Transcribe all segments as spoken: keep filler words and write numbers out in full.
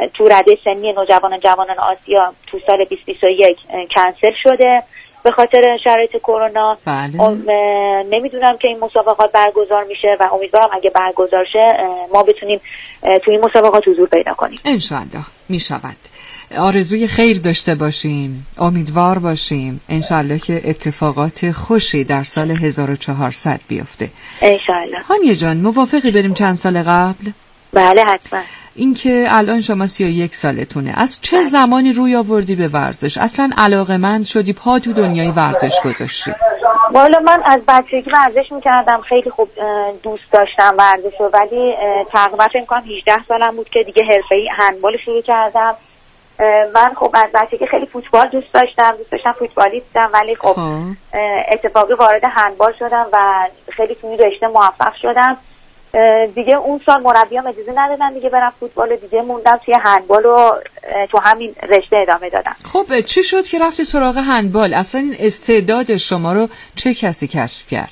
تو رده سنی نوجوانان جوانان آسیا تو سال بیست بیست و یک کنسل شده به خاطر شرایط کرونا. بله. نمیدونم که این مسابقات برگزار میشه و امیدوارم اگه برگزار شه ما بتونیم تو این مسابقات حضور پیدا کنیم. انشالله میشود. آرزوی خیر داشته باشیم، امیدوار باشیم انشالله که اتفاقات خوشی در سال هزار و چهارصد بیفته انشالله. هانیه جان موافقی بریم چند سال قبل؟ بله حتما. این که الان شما سی و یک سالتونه، از چه زمانی روی آوردی به ورزش؟ اصلا علاقه‌مند شدی، پا تو دنیای ورزش گذاشتی؟ والا من از بچگی ورزش میکردم، خیلی خوب دوست داشتم ورزش رو، ولی تقریبا فکر کنم هجده سالم بود که دیگه حرفه‌ای هندبال شروع کردم. من خب از بچگی خیلی فوتبال دوست داشتم، دوست داشتم فوتبالیستم، ولی خب اتفاقی وارد هندبال شدم و خیلی توی رشته موفق شدم. دیگه اون سال مربیام اجازه ندادن دیگه برم فوتبال، دیگه موندم توی هندبال و تو همین رشته ادامه دادم. خب چی شد که رفتی سراغ هندبال؟ اصلا این استعداد شما رو چه کسی کشف کرد؟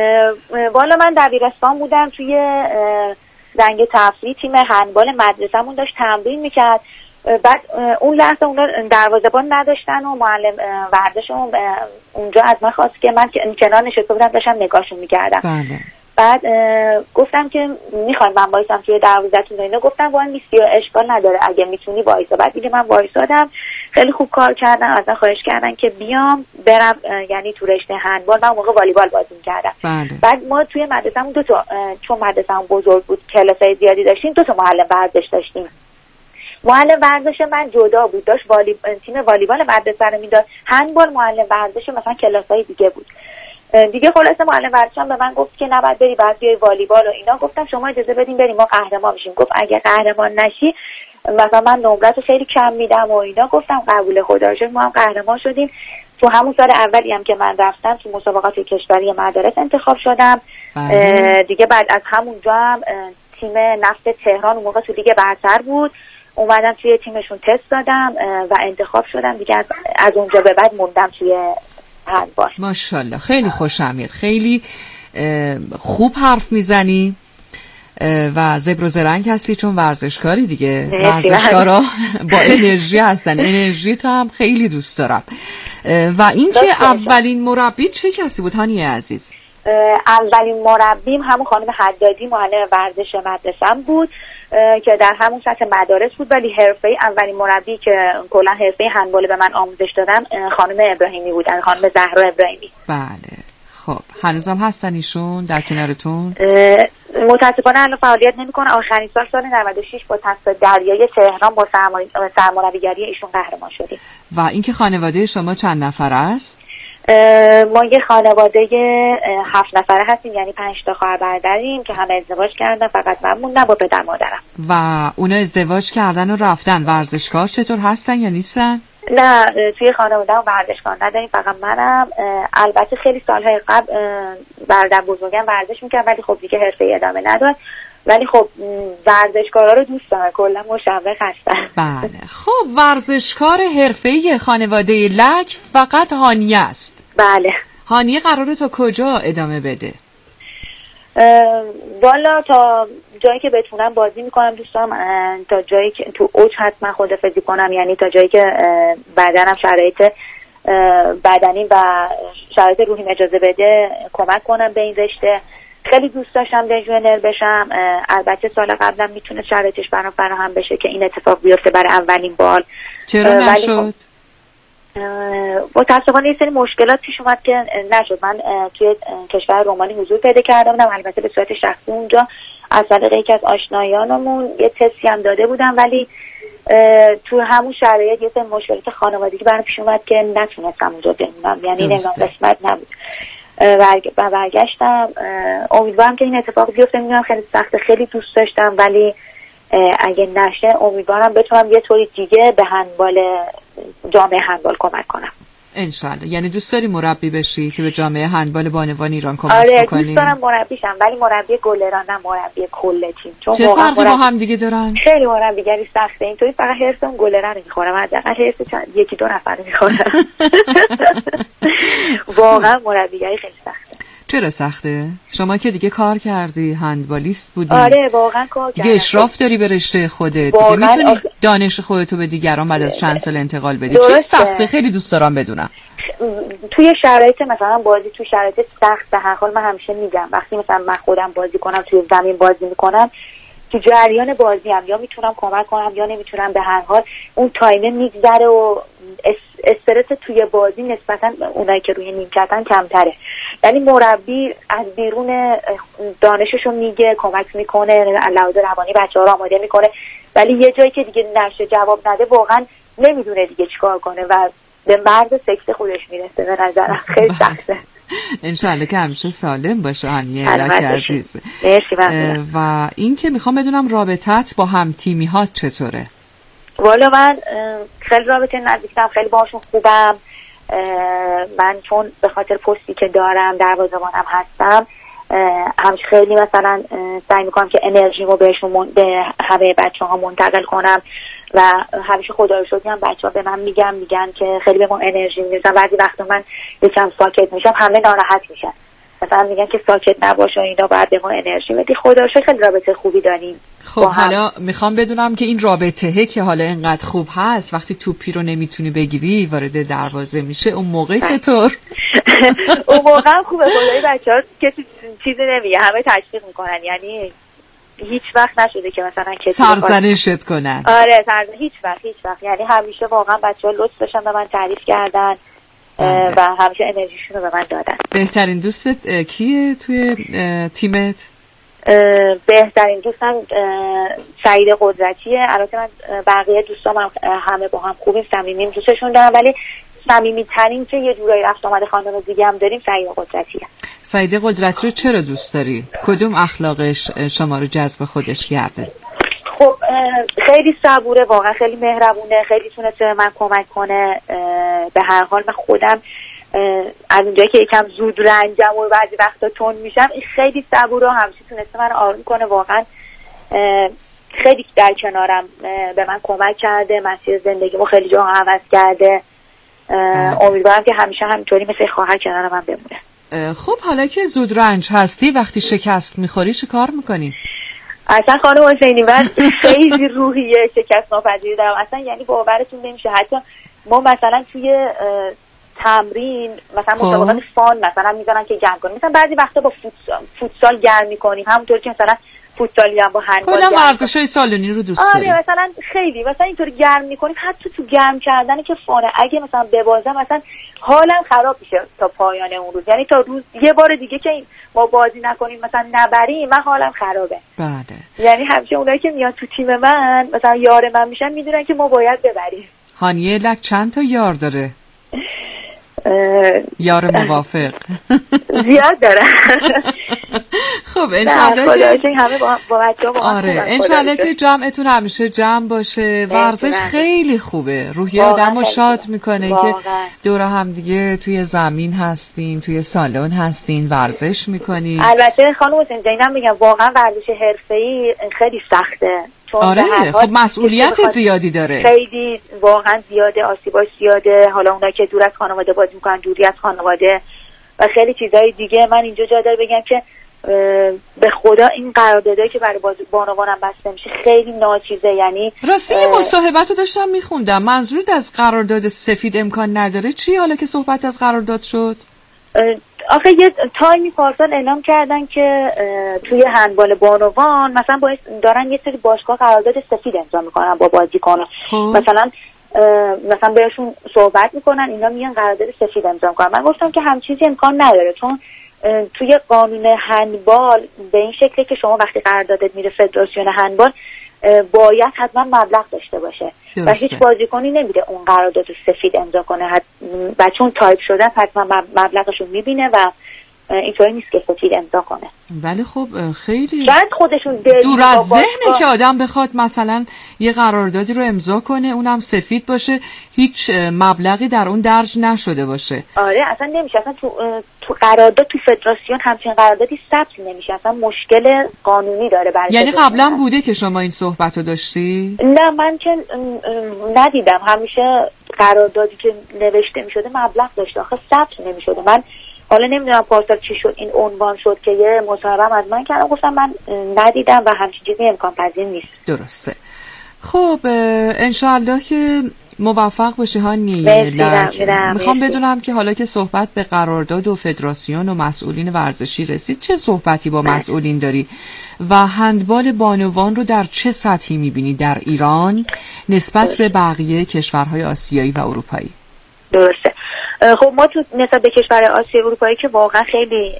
والا من دبیرستان بودم، توی زنگ تفریح تیم هندبال مدرسه‌مون داشت تمرین میکرد. بعد اون لحظه اونا دروازه‌بان نداشتن و معلم ورزشمون اونجا از من خواست که من کنار نشسته بودم داشتم نگاهشون میکردم. بله. بعد گفتم که میخوام من وایسم توی دروازه‌تون و اینا، گفتم وای میسی و اشکال نداره اگه میتونی وایسا. بعد دیگه من وایسادم، خیلی خوب کار کردن، ازن خواهش کردن که بیام برم یعنی تو رشته هندبال. من موقع والیبال بازی می‌کردم. بله. بعد ما توی مدرسه‌مون دو تا، چون مدرسه‌مون بزرگ بود کلاسای زیادی داشتیم، دو تا معلم ورزش داشتیم. معلم ورزش من جدا بود، داشت والی... تیم والیبال مدرسه رو میداد، هندبال معلم ورزش مثلا کلاسای دیگه بود دیگه. خلاصه معلم ورزشم به من گفت که نباید بری، بعد بیای والیبال و اینا. گفتم شما اجازه بدین بریم ما قهرمان میشیم. گفت اگه قهرمان نشی مثلا من نمرت رو خیلی کم میدم و اینا. گفتم قبول، خدا رو شکر ما هم قهرمان شدیم. تو همون سال اولی هم که من رفتم تو مسابقات کشوری مدارس انتخاب شدم. دیگه بعد از همونجا هم تیم نفت تهران اون موقع تو لیگ برتر بود، اومدم توی تیمشون تست دادم و انتخاب شدم دیگه. از, از اونجا به بعد موندم توی هندبال. ماشاءالله خیلی خوشم میاد، خیلی خوب حرف میزنی و زبر و زرنگ هستی چون ورزشکاری دیگه. ورزشکارا با انرژی هستن، انرژی تو هم خیلی دوست دارم. و این که اولین مربی چه کسی بود هانیه عزیز؟ اولین مربیم همون خانم حدادی معلم ورزش مدرسه‌ام بود که در همون سطح مدارس بود، ولی حرفه‌ای اولین مربی که کلا حرفه‌ای هندبال به من آموزش دادن خانم ابراهیمی بودن، خانم زهرا ابراهیمی. بله. خب هنوزم هستن ایشون در کنارتون؟ متاسفانه الان فعالیت نمی‌کنه. آخرین سال سال نود و شش با تست دریای تهران با سرمربیگری ایشون قهرمان شدیم. و اینکه خانواده شما چند نفر است؟ ما یه خانواده هفت نفره هستیم، یعنی پنج تا خواهر برادریم که همه ازدواج کردن، فقط من موندم با پدر مادرم. و اونا ازدواج کردن و رفتن. ورزشکار چطور هستن یا نیستن؟ نه توی خانواده هم ورزشکار نداریم، فقط منم. البته خیلی سالهای قبل برادر بزرگم ورزش میکرد ولی خب دیگه حرفه‌ای ادامه نداد. ولی خب ورزشکارا رو دوست دارم، کلا مشوق هستن. بله. خب ورزشکار حرفه‌ای خانواده لک فقط هانیه است. بله. هانیه قراره تا کجا ادامه بده؟ والا تا جایی که بتونم بازی میکنم، دوست دارم تا جایی که تو اوج حتما خودافزی کنم، یعنی تا جایی که بدنم شرایط بدنی و شرایط روحیم اجازه بده کمک کنم به این رشته. خیلی دوست داشتم لژیونر بشم. البته سال قبلم میتونه شرایطش برام فراهم بشه که این اتفاق بیفته برای اولین بار. چرا نشد؟ متاسفانه یه سری مشکلات پیش اومد که نشد. من توی کشور رومانی حضور پیدا کرده بودم، البته به صورت شخصی اونجا از طریق یکی از آشنایانمون یه تستی هم داده بودم، ولی تو همون شرایط یه سری مشکلات خانوادگی برام پیش اومد که نتونستم اونجا بمونم، یعنی نمیدونم قسمت نبود و برگشتم. امیدوارم که این اتفاق بیفته. میدونم خیلی سخته، خیلی دوست داشتم، ولی اگه نشه امیدوارم بتونم یه طوری دیگه به هندبال جامعه هندبال کمک کنم انشالله. یعنی دوست داری مربی بشی که به جامعه هندبال بانوان ایران کمک آره بکنی؟ آره دوست دارم مربی شم، ولی مربی گلران نه مربی کل تیم. چون چه فرقی با هم دیگه دارن؟ خیلی مربیگری سخته، اینطوری فقط حرفم گلران میخورم، حداقل حرف یکی دو نفر میخورم. واقعا مربیگری خیلی سخته. چرا سخته؟ شما که دیگه کار کردی، هندبالیست بودی. آره واقعا کار کردم. دیگه اشراف داری به رشته خودت، دیگه میتونی آخ... دانش خودتو به دیگران بعد از چند سال انتقال بدی. چه سخته؟ خیلی دوست دارم بدونم. توی شرایط مثلا بازی توی شرایط سخت، به هر حال من همیشه میگم وقتی مثلا من خودم بازی کنم، توی زمین بازی میکنم، تو جریان بازی هم یا میتونم کمک کنم یا نمیتونم، به هر حال اون تایمه میگذره و استرس توی بازی نسبتا اونایی که روی نیمکتن کمتره. یعنی مربی از بیرون دانششو میگه، کمک میکنه، لحاظ روانی بچه‌ها رو آماده میکنه، ولی یه جایی که دیگه نشه جواب نده واقعا نمیدونه دیگه چیکار کنه و به مرد سکته خودش میرسه. به نظرم خیلی سخته. انشالله که همیشه سالم باشه هانیه لک عزیز. و این که میخوام بدونم رابطت با هم تیمی ها چطوره؟ والا من خیلی رابطه نزدیکم، خیلی باهاشون خوبم. من چون به خاطر پستی که دارم دروازه‌بانم هستم، همیشه خیلی مثلا سعی میکنم که انرژیمو بهشون به همه بچه‌ها منتقل کنم و همیشه خدا رو شکر بچه‌ها به من میگن میگن که خیلی به ما انرژی میدن. بعضی وقتا من یکم ساکت میشم، همه ناراحت میشن، مثلا میگن که ساکت نباش و اینا، باید به ما انرژی بدی. خدا رو شکر خیلی رابطه خوبی داریم. خب حالا میخوام بدونم که این رابطه که حالا اینقدر خوب هست، وقتی توپی رو نمیتونی بگیری وارد دروازه میشه، اون موقع چطور؟ اون موقع خوبه، خدای بچه‌ها کسی چیزی نمیگه، همه تشویق میکنن. یعنی هیچ وقت نشده که مثلا کسی سرزنشت کنن. آره سرزنش هیچ وقت هیچ وقت یعنی همیشه واقعا بچه‌ها لطف داشتن به من تعریف کردن و همیشه انرژیشون رو به من دادن. بهترین دوستت کیه توی تیمت؟ بهترین دوستم سعید قدرتیه. البته من بقیه دوستام همه با هم خوبیم، صمیمیم، دوستشون دارم، ولی صمیمی ترین که یه جورایی رفت آمد خانم دیگه هم داریم سعید قدرتیه. سعید قدرتی رو چرا دوست داری؟ کدوم اخلاقش شما رو جذب خودش کرده؟ خب خیلی صبوره، واقعا خیلی مهربونه، خیلی تونسته به من کمک کنه. به هر حال من خودم از اونجایی که یکم زود رنجم و بعضی وقتا تون میشم، خیلی صبوره و همیشه تونسته من آروم کنه. واقعا خیلی در کنارم به من کمک کرده، مسیر زندگیمو خیلی جا عوض کرده. امیدوارم که همیشه همینطوری مثل خواهر کنار من بمونه. خب حالا که زود رنج هستی، وقتی شکست میخوری چه کار میکنی؟ اصلا خانم حسینی من خیلی روحیه شکست ناپذیری دارم اصلا، یعنی باورتون نمیشه. حتی ما مثلا توی تمرین مثلا مسابقات فان مثلا میذارن که گرم کنیم، مثلا بعضی وقتا با فوتسال, فوتسال گرم میکنیم، همونطور که مثلا فوتسالی هم با هندبال کلا ورزشای سالونی رو دوست داری. آره مثلا خیلی مثلا اینطوری گرم میکنیم، حتی تو گرم کردن که فانه اگه مثلا ببازم مثلا حالم خراب میشه تا پایان اون روز، یعنی تا روز یه بار دیگه که ما بازی نکنیم مثلا نبریم من حالم خرابه. بله. یعنی همیشه اونایی که میان تو تیم من مثلا یار من میشن میدونن که ما باید ببریم. هانیه لک چند تا یار داره؟ یار موافق زیاد داره. خب انشالله که همه با, با بچه‌ها با آره انشالله که جمعتون همیشه جمع باشه. ورزش خیلی خوبه، روحیه آدمو شاد میکنه که دور هم دیگه توی زمین هستین، توی سالن هستین، ورزش میکنین. البته خانم حسین جینم میگم واقعا ورزش حرفه‌ای خیلی سخته. آره خب مسئولیت زیادی داره، خیلی واقعا زیاده، آسیباش زیاده. حالا اونایی که دور از خانواده بازی میکنن، دوری از خانواده و خیلی چیزای دیگه. من اینجا جا داره بگم که به خدا این قراردادایی که برای بانوانم بسته میشه خیلی ناچیزه. یعنی راستی این مصاحبت رو داشتم میخوندم، منظورت از قرارداد سفید امکان نداره چی حالا که صحبت از قرارداد شد؟ آخه یه تایمی پارسال اعلام کردن که توی هندبال بانوان مثلا باید دارن یه سری باشگاه قرارداد سفید امضا میکنن با بازیکن‌ها، مثلا مثلا بهشون صحبت میکنن اینا میان قرارداد سفید امضا میکنن. من گفتم که همین چیزی امکان نداره، چون توی قانون هندبال به این شکلی که شما وقتی قراردادت میره فدراسیون هندبال باید حتما مبلغ داشته باشه درسته. و هیچ بازیکنی نمیره اون قرارداد سفید امضا کنه و چون تایپ شدن حتما مبلغشون میبینه و اینطوری نیست که سفید امضا کنه. ولی خب خیلی شاید خودشون دور از ذهنه که آدم بخواد مثلا یه قراردادی رو امضا کنه اونم سفید باشه، هیچ مبلغی در اون درج نشده باشه. آره اصلا نمیشه، اصلا تو تو قرارداد تو فدراسیون همچین قراردادی ثبت نمیشه، اصلا مشکل قانونی داره برای. یعنی قبلا بوده که شما این صحبتو داشتی؟ نه من که ندیدم، همیشه قراردادی که نوشته میشده مبلغ داشته، آخه ثبت نمیشده. من حالا نمیدونم پارسال چی شد این عنوان شد که یه مصاحبه از من کردم، گفتم من ندیدم و همچین چیزی امکان پذیر نیست. درسته. خب انشاءالله که موفق باشی هانیه لک. میخوام بدونم که حالا که صحبت به قرارداد و فدراسیون و مسئولین ورزشی رسید، چه صحبتی با مسئولین داری و هندبال بانوان رو در چه سطحی میبینی در ایران نسبت به بقیه کشورهای آسیایی و اروپایی؟ درسته. خب ما تو نسبت به کشورهای آسیایی و اروپایی که واقعا خیلی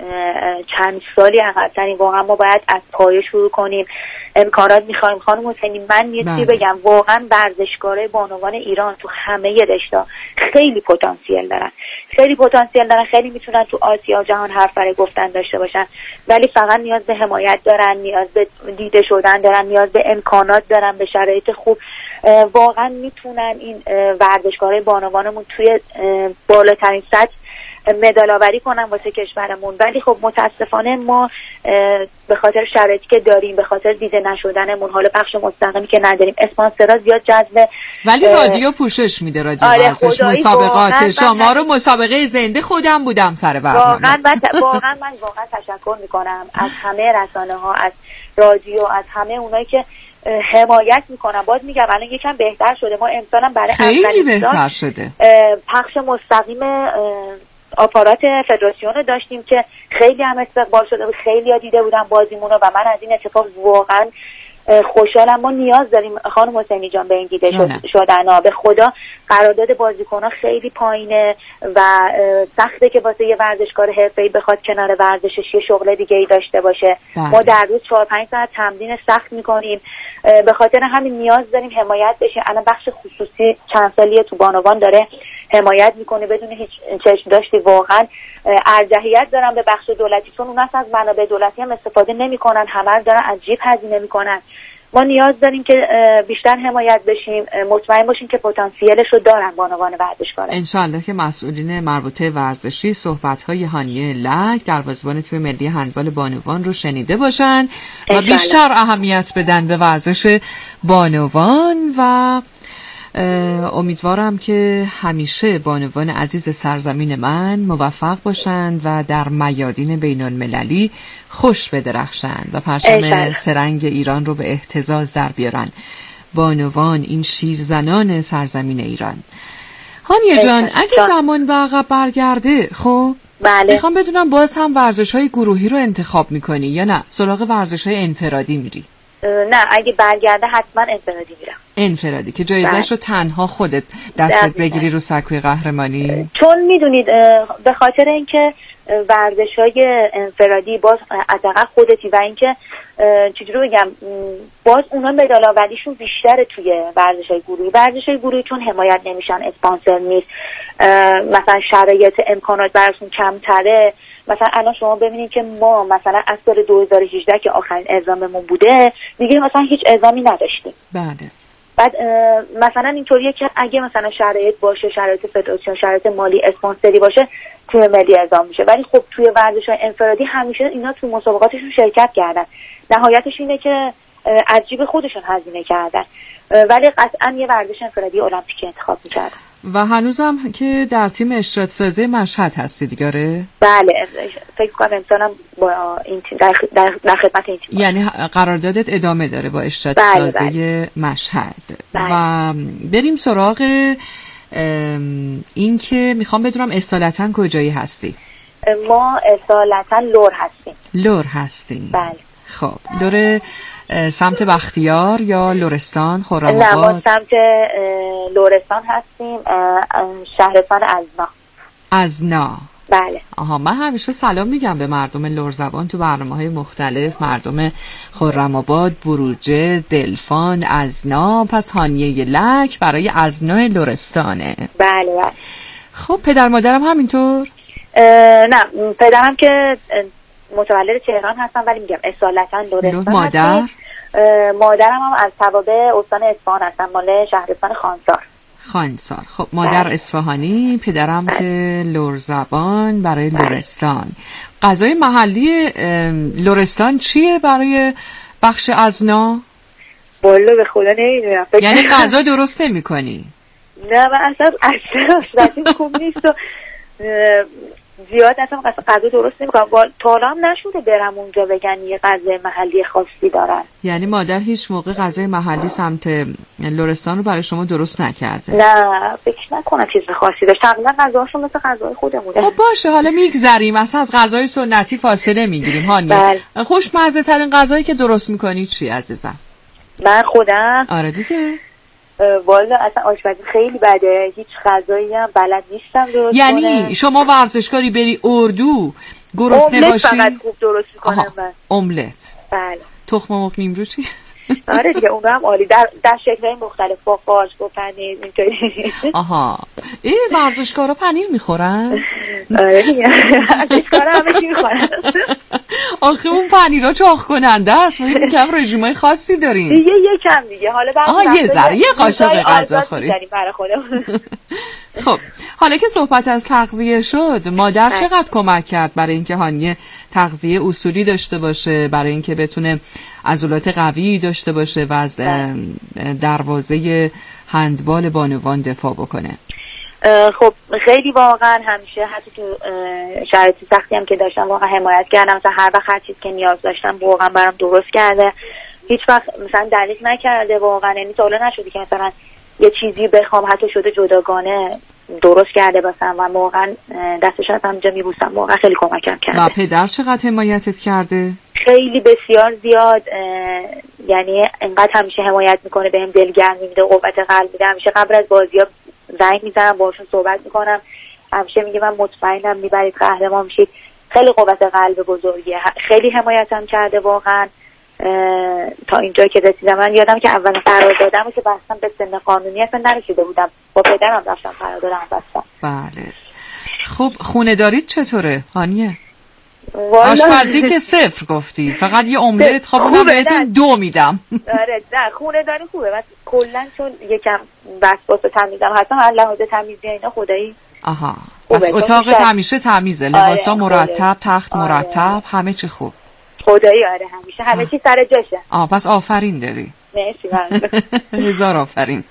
چند سالی عقب‌تریم، واقعا ما باید از پایه شروع کنیم، امکانات میخوایم. خانم حسینی من یه چیزی بگم، واقعا ورزشکارای بانوان ایران تو همه رشته‌ها خیلی پتانسیل دارن، خیلی پتانسیل دارن، خیلی میتونن تو آسیا و جهان حرف برای گفتن داشته باشن، ولی فقط نیاز به حمایت دارن، نیاز به دیده شدن دارن، نیاز به امکانات دارن، به شرایط خوب. واقعا میتونن این ورزشکارای بانوانمون توی بالاترین سطح مدال آوری کنن واسه کشورمون. ولی خب متاسفانه ما به خاطر شرایطی که داریم، به خاطر دیده نشدنمون، حالا بخش مستقیمی که نداریم، اسپانسرها زیاد جذب. ولی رادیو پوشش میده، رادیو آره ورزش مسابقات شما رو مسابقه زنده خودم بودم سر برنامه. واقعا واقعا من واقعا تشکر میکنم از همه رسانه ها، از رادیو، از همه اونایی که حمایت میکنن. باز میگم الان یکم بهتر شده، ما امسالم برای خیلی بهتر شده پخش مستقیم آپارات فدراسیون رو داشتیم که خیلی هم استقبال شده بود، خیلی ها دیده بودن بازیمون رو و من از این اتفاق واقعا خوشحالم. ما نیاز داریم خانم حسینی جان به این دیده شدن. به خدا قرارداد بازیکن‌ها خیلی پایینه و سخته که واسه یه ورزشکار حرفه‌ای بخواد کنار ورزشش یه شغل دیگه‌ای داشته باشه. بله. ما در روز چهار پنج ساعت تمرین سخت می‌کنیم، به خاطر همین نیاز داریم حمایت بشه. الان بخش خصوصی چند سالیه تو بانوان داره حمایت میکنه بدون هیچ چشم داشتی. واقعا ارجحیت دارن به بخش دولتی، چون اون از منابع دولتی هم استفاده نمیکنن، همه دارن از جیب هزینه میکنن. ما نیاز داریم که بیشتر حمایت بشیم، مطمئن باشیم که پتانسیلش رو دارن بانوان ورزشکار. انشالله که مسئولین مربوطه ورزشی صحبت‌های هانیه لک در دروازه‌بان تیم ملی هندبال بانوان رو شنیده باشن و بیشتر اهمیت بدن به ورزش بانوان و امیدوارم که همیشه بانوان عزیز سرزمین من موفق باشند و در میادین بین المللی خوش بدرخشند و پرچم سرنگ ایران رو به اهتزاز در بیارن. بانوان، این شیرزنان سرزمین ایران. هانیه جان، اگه زمان به عقب برگرده، خب بله. میخوام بدونم باز هم ورزش‌های گروهی رو انتخاب میکنی یا نه سراغ ورزش‌های انفرادی میری؟ نه، اگه برگرده حتما انفرادی میرم. انفرادی که جایزش رو تنها خودت دستت بگیری رو سکوی قهرمانی؟ چون میدونید به خاطر اینکه ورزش‌های انفرادی باز حداقل خودتی و اینکه چجوری بگم باز اونا مدال آوریشون بیشتره توی ورزش‌های گروهی. ورزش‌های گروهی چون حمایت نمیشن، اسپانسر نیست، مثلا شرایط امکانات براشون کمتره. مثلا الان شما ببینید که ما مثلا از سال دو هزار و هجده که آخرین اعزاممون بوده دیگه مثلا هیچ اعزامی نداشتیم. بله. بعد مثلا اینطوریه که اگه مثلا شرایط باشه، شرایط فدراسیون، شرایط مالی، اسپانسری باشه، تیم ملی اعزام میشه. ولی خب توی ورزش‌های انفرادی همیشه اینا تو مسابقاتشون شرکت کردن، نهایتش اینه که از جیب خودشون هزینه کردن، ولی قطعا یه ورزش انفرادی المپیک انتخاب می‌کردن. و هنوزم که در تیم اشتراک سازی مشهد هستی دیگه؟ بله، فکر کنم امسالم با این تیم در, در, در خدمت این تیم. یعنی قراردادت ادامه داره با اشتراک بله سازی بله. مشهد. بله. و بریم سراغ این که میخوام بدونم اصالتا کجایی هستی؟ ما اصالتا لور هستیم. لور هستیم. بله. خب لور سمت بختیار یا لرستان خرم‌آباد؟ نه، ما سمت لرستان هستیم، شهرستان ازنا. ازنا. بله. آها، من همیشه سلام میگم به مردم لرزبان تو برنامه‌های مختلف، مردم خرم‌آباد، بروجه، دلفان، ازنا. پس هانیه لک برای ازنا لرستانه. بله بله. خب پدر مادرم همینطور؟ نه، پدرم که متولد تهران هستن ولی میگم اصالتا لرستان. مادر؟ مادرم هم از توابع استان اصفهان هستن، مال شهرستان خانسار. خانسار. خب مادر بله. اصفهانی، پدرم بله. که لرزبان برای بله. لرستان. غذای محلی لرستان چیه برای بخش ازنا؟ والا به خدا نمیدونم. یعنی غذا درست نمی‌کنی؟ نه، من اصلا اصلا اصلا خوب نیست و زیاد اصلا غذا درست نمیکنم. تا حالا هم نشده برم اونجا بگن یه غذای محلی خاصی دارن. یعنی مادر هیچ موقع غذای محلی سمت لرستان رو برای شما درست نکرده؟ نه فکر نکنم چیز خاصی داشت. تقریبا غذاشون مثل غذای خودمونه. خب باشه حالا میگذریم اصلا از غذای سنتی فاصله میگیریم. هانیه بله. خوشمزه ترین غذایی که درست میکنی چی عزیزم؟ من خودم آره دیگه والا اصلا آشپزی خیلی بده، هیچ غذایی هم بلد نیستم درست یعنی کنم. شما ورزشکاری بری اردو گرسنه باشی؟ املت فقط خوب درست میکنم من. املت بله. تخم مرغ نیمرو چی؟ آره دیگه اون هم عالی در در شکل‌های مختلف با قارچ با پنیر اینطوری. آها ای ورزشکارا پنیر میخورن؟ آره دیگه ورزشکارا همه چی میخورن. آخه اون پنیرا چاق کننده است. ما یکم رژیمای خاصی داریم دیگه یکم دیگه حالا بعد آها یه ذره یه قاشق غذا خوری. خب حالا که صحبت از تغذیه شد، مادر چقدر کمک کرد برای اینکه هانیه تغذیه اصولی داشته باشه، برای اینکه بتونه عضلات قوی داشته باشه و از دروازه هندبال بانوان دفاع بکنه؟ خب خیلی واقعا همیشه حتی تو شرایط سختی هم که داشتم واقعا حمایت کردم. مثلا هر وقت هر چیز که نیاز داشتم واقعا برام درست کرده. هیچ وقت مثلا دریغ نکرده واقعا. یعنی تا حالا نشده که مثلا یه چیزی بخوام حتی شده جداگانه درست کرده باسم و واقعا دستش از همینجا میبوسم. واقعا خیلی کمکم کرده. و پدر چقدر حمایتت کرده؟ خیلی بسیار زیاد. یعنی انقدر همیشه حمایت میکنه، بهم دلگرمی میده، قوت قلب میده. همیشه قبل از بازی‌ها زنگ میزنم باشون صحبت میکنم، همیشه میگه من مطمئنم میبرید قهرمان میشید. خیلی قوت قلب بزرگیه. خیلی حمایتم کرده واقعا تا اینجا که رسیدم. من یادم که اول قراردادمو که بستم به سن قانونی اصلا نرسیده بودم، با پدرم رفتم قراردادمو بستم. بله. خب خونه دارید چطوره هانیه؟ آشپزی که صفر گفتی، فقط یه املت. خب اونم بهتون دو میدم. آره نه خونه داری خوبه. من کلا چون یکم وسواس تمیزم حتی من لحاظ تمیزی اینا خدایی. آها پس اتاقت همیشه تمیزه، لباسا آره مرتب، تخت آره مرتب، همه چی خوب خدایی. آره همیشه همه چی سر جاشه. آه پس آفرین داری. مرسی. هزار آفرین.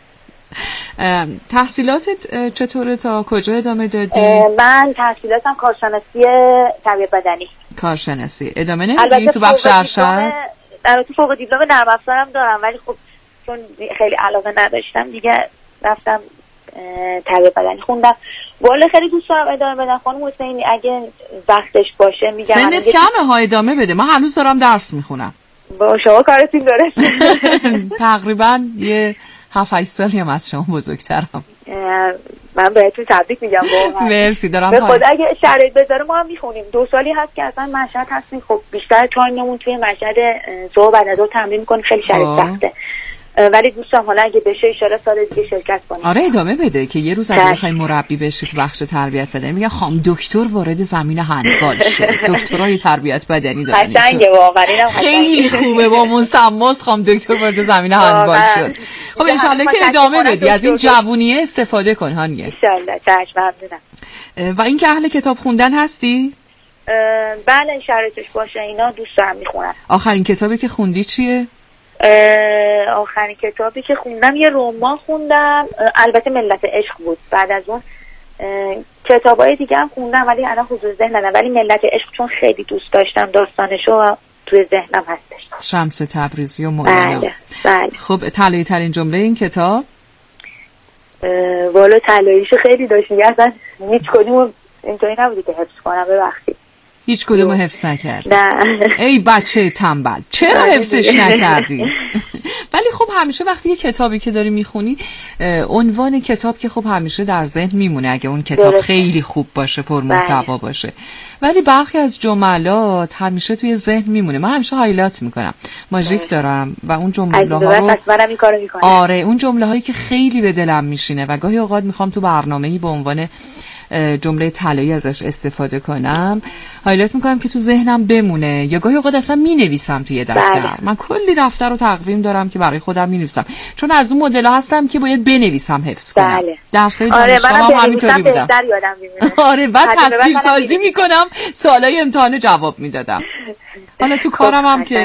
تحصیلاتت چطوره؟ تا کجا ادامه دادی؟ من تحصیلاتم کارشناسی تربیت بدنی. کارشناسی ادامه نمیدی تو بخش ارشد؟ البته فوق دیپلم نرم افزارم دارم ولی خب چون خیلی علاقه نداشتم دیگه رفتم تربیت بدنی خوندم. والا خیلی دوست دارم ادامه بدم خانم حسینی، اگه وقتش باشه میگم. سنت کمه ها، ادامه بده. من هنوز دارم درس میخونم. با شما کارتون داره. تقریبا یه هفت هشت سالی هم از شما بزرگترم. من بهتون تبریک میگم واقعا. مرسی. دارم به خدا اگه شرایط بذاره ما هم میخونیم. دو سالی هست که اصلا مشهد هستیم. خب بیشتر تایممون توی مشهد صبح بعد از ظهر تمرین میکنیم. خیلی شرایط سخته ولی دوستم حالا اگه بشه ان شاءالله سال دیگه شرکت کنیم. آره ادامه بده که یه روز اگه بخوای مربی بشی تو بخش تربیت بدنی میگن خام دکتر وارد زمین هندبال شد. دکترای تربیت بدنی دارن. قشنگه واقعا. خیلی خوبه با مسماس خام دکتر وارد زمین هندبال شد. خب ان شاءالله که ادامه بدی، از این جوونیه استفاده کن هانیه. ان شاءالله. چشم ممنونم. و اینکه اهل کتاب خوندن هستی؟ بله شرایطش باشه اینا دوست دارم میخونم. آخرین کتابی که خوندی چیه؟ آخرین کتابی که خوندم یه رمان خوندم، البته ملت عشق بود. بعد از اون کتابای دیگه هم خوندم ولی الان حضور ذهن ندارم، ولی ملت عشق چون خیلی دوست داشتم داستانشو توی ذهنم هستش. شمس تبریزی و مولانا. بله بله. خب طلایی ترین جمله این کتاب؟ والا طلاییشو خیلی داشت، اصلا هیچ کدوم اینطوری نبودی که حفظ کنم. ببخشید هیچ کدومو حفظ نکردی؟ نه. ای بچه تنبل چرا حفظش نکردی؟ ولی خب همیشه وقتی یه کتابی که داری میخونی عنوان کتاب که خب همیشه در ذهن میمونه اگه اون کتاب درسته. خیلی خوب باشه، پر محتوا باشه. ولی برخی از جملات همیشه توی ذهن میمونه. من همیشه هایلایت میکنم، ماژیک دارم و اون جمله ها رو منم این کارو میکنم. آره اون جمله هایی که خیلی به دلم میشینه و گاهی اوقات میخوام تو برنامه‌ای به عنوان جمله طلایی ازش استفاده کنم هایلایت میکنم که تو ذهنم بمونه، یا گاهی اوقات اصلا مینویسم توی دفتر. بله. من کلی دفتر رو تقویم دارم که برای خودم مینویسم چون از اون مدل‌ها هستم که باید بنویسم حفظ کنم. بله. درسای دانشگاه هم همینطوری بودم. آره بعد تصویر سازی میکنم، سوالای امتحان جواب میدادم. حالا تو کارم هم که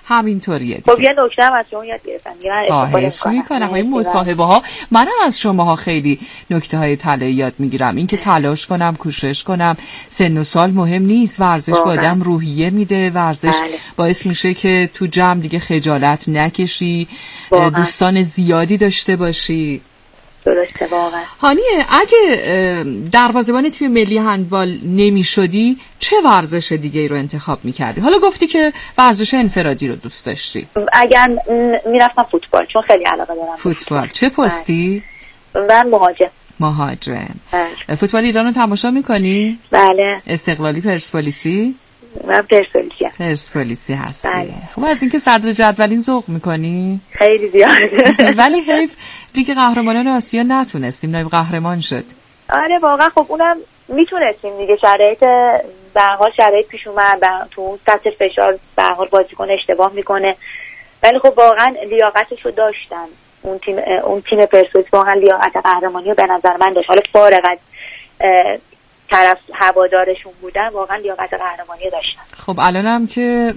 همینطوریه. خب یه نکته هم از شما یاد گرفتم. خواهش میکنم. این مصاحبه ها منم از شماها خیلی نکته های طلایی یاد میگیرم. این که تلاش کنم، کوشش کنم، سن و سال مهم نیست. ورزش با آدم روحیه میده. ورزش بله. باعث میشه که تو جمع دیگه خجالت نکشی، واقعا. دوستان زیادی داشته باشی. درسته واقعا. هانیه، اگه دروازه‌بان تیم ملی هندبال نمی‌شدی چه ورزش دیگه ای رو انتخاب می‌کردی؟ حالا گفتی که ورزش انفرادی رو دوست داشتی. اگر میرفتم فوتبال، چون خیلی علاقه دارم. فوتبال. چه پستی؟ من مهاجم. مهاجم. فوتبال ایران رو تماشا می‌کنی؟ بله. استقلالی پرسپولیسی؟ من پرسپولیسی. پرسپولیسی هستی. بله. خب از اینکه صدر جدولین ذوق میکنی؟ خیلی زیاد. ولی حیف دیگه قهرمانان آسیا نتونستیم، نایب قهرمان شد. آره واقعا خب اونم میتونستیم دیگه، شرایط به هر حال شرایط پیش اومد، تو اون سطح فشار به هر حال بازیکن اشتباه میکنه، ولی خب واقعا لیاقتشو داشتن. اون تیم اون تیم پرسپولیس واقعا لیاقت قهرمانی رو به نظر من داشت. حالا فارغ از طرف هوادارشون بودن، واقعا لیاقت قهرمانی داشتن. خب الانم که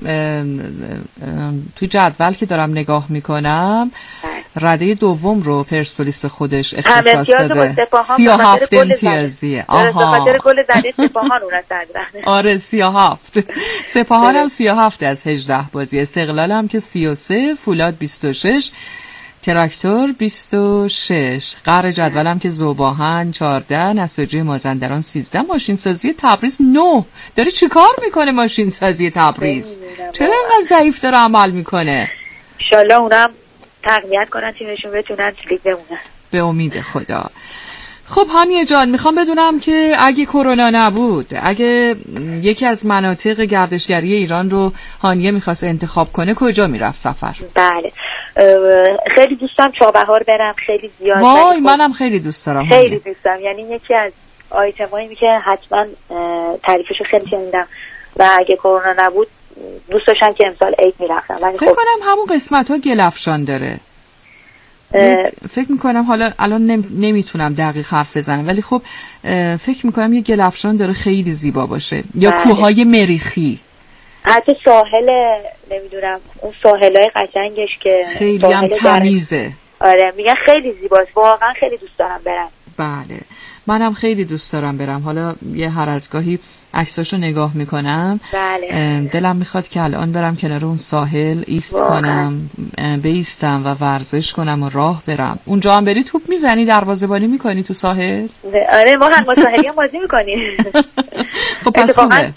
تو جدول که دارم نگاه میکنم رده دوم رو پرسپولیس به خودش اختصاص داده. سی و هفت امتیازیه. آها. به خاطر گل زده سپاهان اون صدر. آره سی و هفت. سپاهان هم سی و هفت از هجده بازی. استقلال هم که سی و سه، فولاد بیست و شش، تراکتور بیست و شش، قهر جدولم که ذوباهن چهارده، نساجی مازندران سیزده، ماشین سازی تبریز نه. داری چی کار میکنه ماشین سازی تبریز؟ چرا اینقدر ضعیف داره عمل میکنه؟ انشالله اونم تقویت کنن تیمشون بتونن لیگ بمونن. به امید خدا. خب هانیه جان، میخوام بدونم که اگه کرونا نبود، اگه یکی از مناطق گردشگری ایران رو هانیه میخواست انتخاب کنه، کجا میرفت سفر؟ بله خیلی دوستم چابهار برم، خیلی زیاد. وای منم خیلی دوست دارم. خیلی دوستم، یعنی یکی از آیتمایی که حتما تعریفشو خیلی شنیدم و اگه کرونا نبود دوست داشتم که امسال عید میرفتم. فکر خب کنم همون قسمت ها گلفشان داره. فکر میکنم، حالا الان نم... نمیتونم دقیق حرف بزنم، ولی خب فکر میکنم یه گلفشان داره خیلی زیبا باشه. یا بله. کوههای مریخی، حتی ساحل، نمیدونم اون ساحلای قشنگش که خیلی هم تمیزه. آره میگن خیلی زیباست، واقعا خیلی دوست دارم برم. بله منم خیلی دوست دارم برم. حالا یه هر از گاهی عکساشو نگاه میکنم. بله. دلم میخواد که الان برم کنار اون ساحل ایست واقعا. کنم، بیستم و ورزش کنم و راه برم. اونجا هم بری توپ میزنی، دروازه‌بانی میکنی تو ساحل؟ آره ما هم ساحلی هم بازی میکنیم. خب پس خوبه.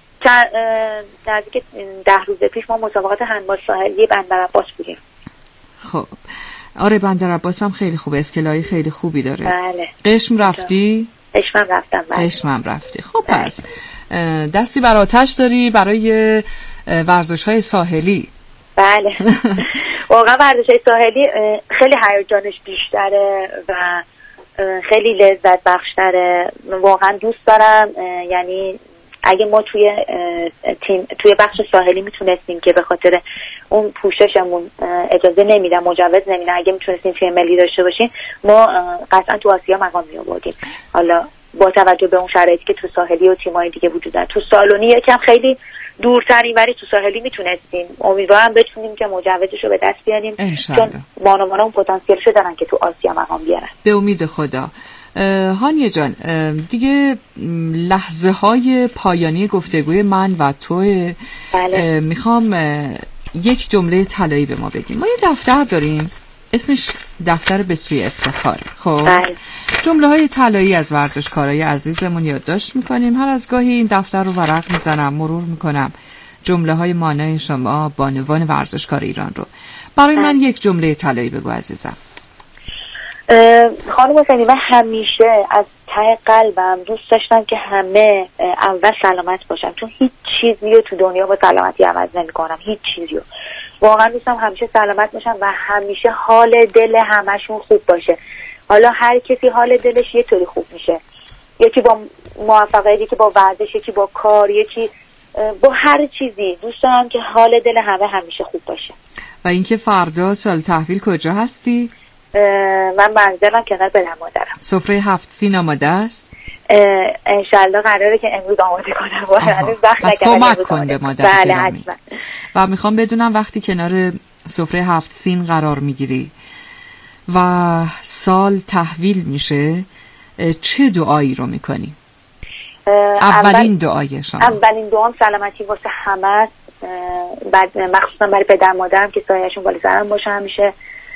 نزدیک ده روز پیش ما مسابقات هندبال ساحلی بندر عباس بودیم. خب آره بندر عباس هم خیلی خوبه، اسکلای خیلی خوبی داره. بله. قشم رفتی؟ قشمم رفتم. بله. قشمم رفتی. خب بله. پس دستی بر آتش داری برای ورزش‌های ساحلی. بله واقعا ورزش‌های ساحلی خیلی هیجانش بیشتره و خیلی لذت بخش‌تره. واقعا دوست دارم. یعنی اگه ما توی تیم توی بخش ساحلی میتونستیم که به خاطر اون پوششمون اجازه نمیدن، مجوز نمیدن، اگه میتونستیم تیم ملی داشته باشیم ما قطعا تو آسیا مقام می‌آوردیم. حالا با توجه به اون شرایطی که تو ساحلی و تیم‌های دیگه وجود داره، تو سالونی یکم خیلی دورترین، ولی تو ساحلی میتونستیم. امیدوارم بتونیم که مجوزشو به دست بیاریم، چون بانوان‌ها اون پتانسیلشو دارن که تو آسیا مقام بیارن. به امید خدا. هانیه جان، دیگه لحظه های پایانی گفتگوی من و تو. بله. میخوام یک جمله طلایی به ما بگیم. ما یه دفتر داریم اسمش دفتر به سوی افتخار. خب بله. جمله های طلایی از ورزشکارای عزیزمون یادداشت میکنیم. هر از گاهی این دفتر رو ورق میزنم، مرور میکنم جمله های مانای شما بانوان ورزشکار ایران رو. برای بله. من یک جمله طلایی بگو عزیزم. خانم حسینی، من همیشه از ته قلبم دوست داشتم که همه اول سلامت باشن، چون هیچ چیزی رو تو دنیا با سلامتی عوض نمی کنم. هیچ چیزی رو واقعا دوستم همیشه سلامت باشن و همیشه حال دل همشون خوب باشه. حالا هر کسی حال دلش یه طوری خوب میشه، یکی با موفقیت، یکی با ورزش، یکی با کار، یکی با هر چیزی. دوست دارم که حال دل همه همیشه خوب باشه. و اینکه فردا سال تحویل کجا هستی؟ من منزلم کنار پدر مادرم. سفره هفت سین آماده است؟ انشالله قراره که امروز آماده کنم. پس کمک کن به مادر. بله حتما. و میخوام بدونم وقتی کنار سفره هفت سین قرار میگیری و سال تحویل میشه چه دعایی رو میکنی؟ اولین دعای شما. اولین دعام سلامتی واسه همه، بعد مخصوصا برای پدر مادرم که سایه‌شون بالا سرم باشه همیشه،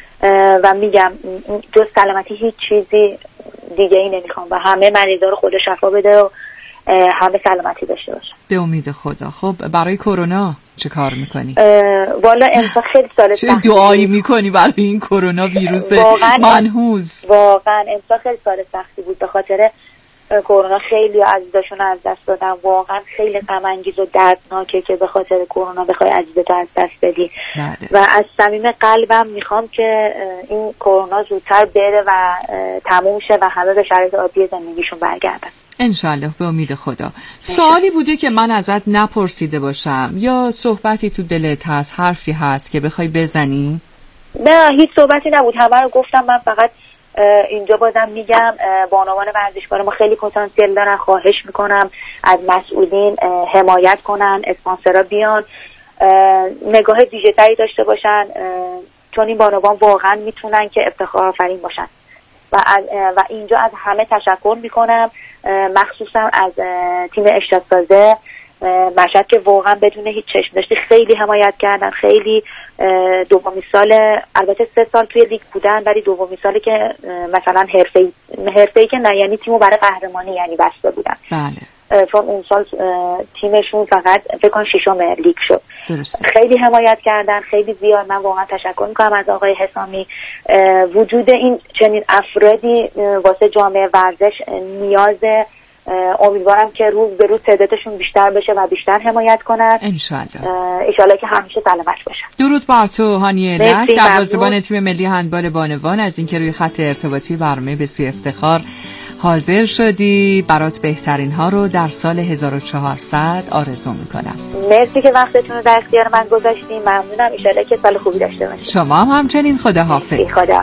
و میگم جز سلامتی هیچ چیزی دیگه ای نمیخوام و همه مریضا رو خدا شفا بده و همه سلامتی داشته باشن به امید خدا. خب برای کرونا چه کار میکنی؟ والا امسال خیلی سال چه دعایی میکنی برای این کرونا ویروس منحوس؟ واقعا امسال خیلی سال سختی بود، به خاطر کرونا خیلی عزیزاشون از دست دادن. واقعا خیلی غم انگیز و دردناکه که به خاطر کرونا بخوای عزیزتو از دست بدی. و از صمیم قلبم میخوام که این کرونا زودتر بره و تموم شه و همه به شرایط عادی زندگیشون برگردن انشالله به امید خدا. سوالی بوده که من ازت نپرسیده باشم یا صحبتی تو دلت هست، حرفی هست که بخوای بزنی؟ نه هیچ صحبتی نبود، همه رو گفتم. من فقط اینجا بازم میگم بانوان ورزشکار ما خیلی پتانسیل دارن. خواهش میکنم از مسئولین حمایت کنن، اسپانسرها بیان نگاه ویژه‌تری داشته باشن، چون این بانوان واقعا میتونن که افتخار آفرین باشن. و و اینجا از همه تشکر میکنم، مخصوصا از تیم اشتاد سازه مشهد که واقعا بدون هیچ چشم داشتی خیلی حمایت کردن. خیلی دومین سال، البته سه سال توی لیگ بودن، ولی دومین سالی که مثلا حرفه‌ای حرفه‌ای که نه، یعنی تیمو برای قهرمانی یعنی بسته بودن. بله. چون اون سال تیمشون فقط فکر کنم ششم لیگ شد. درست. خیلی حمایت کردن، خیلی زیاد. من واقعا تشکر میکنم از آقای حسامی. وجود این چنین افرادی واسه جامعه ورزش نیازه. امیدوارم که روز به روز تعدادشون بیشتر بشه و بیشتر حمایت کنن انشالله. انشالله که همیشه سلامت باشن. درود بر تو هانیه لک، دروازه‌بان تیم ملی هندبال بانوان، از اینکه روی خط ارتباطی برنامه به سوی افتخار حاضر شدی. برات بهترین ها رو در سال هزار و چهارصد آرزو میکنم. مرسی که وقتتون رو در اختیار من گذاشتین. ممنونم. انشالله که سال خوبی داشته باشید. شما هم همچنین. خداحافظ. خدا.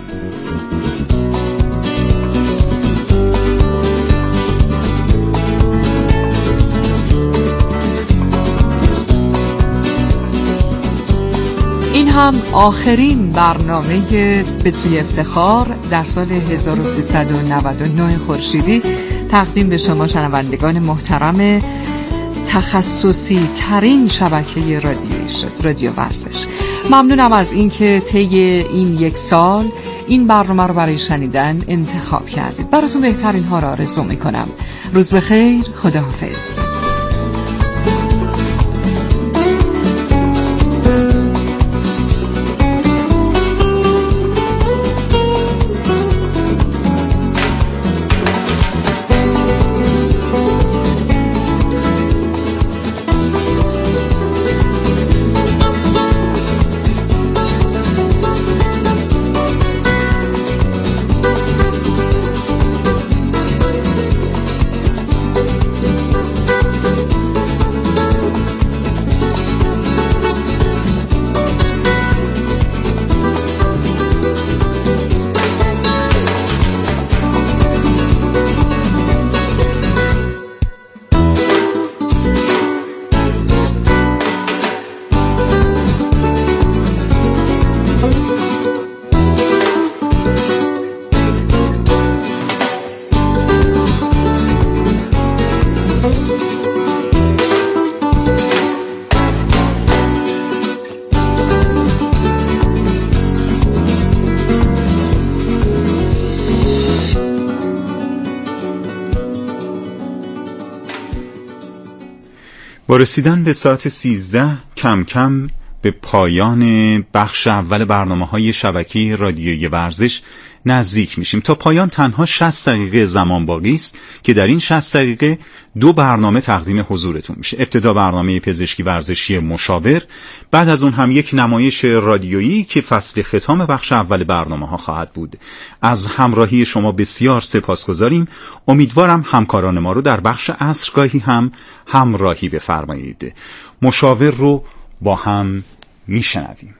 این هم آخرین برنامه به سوی افتخار در سال هزار و سیصد و نود و نه خورشیدی تقدیم به شما شنوندگان محترم تخصصی ترین شبکه رادیویی شد، رادیو ورزش. ممنونم از اینکه طی این یک سال این برنامه رو برای شنیدن انتخاب کردید. براتون بهترین ها را آرزو میکنم. روز بخیر. خداحافظ. با رسیدن به ساعت سیزده کم کم به پایان بخش اول برنامه‌های شبکه رادیویی ورزش نزدیک میشیم. تا پایان تنها شصت دقیقه زمان باقی است که در این شصت دقیقه دو برنامه تقدیم حضورتون میشه. ابتدا برنامه پزشکی ورزشی مشاور، بعد از اون هم یک نمایش رادیویی که فصل ختام بخش اول برنامه‌ها خواهد بود. از همراهی شما بسیار سپاسگزاریم. امیدوارم همکاران ما رو در بخش عصرگاهی هم همراهی بفرمایید. مشاور رو با هم میشنویم.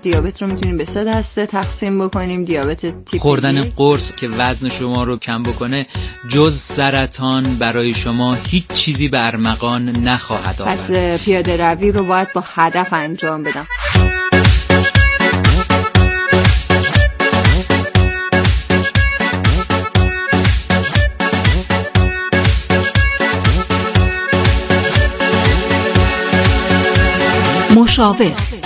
دیابت رو میتونیم به سه دسته تقسیم بکنیم. دیابت تیپ خوردن یک. قرص که وزن شما رو کم بکنه جز سرطان برای شما هیچ چیزی به ارمغان نخواهد آورد. پس پیاده روی رو باید با هدف انجام بدم. مشاور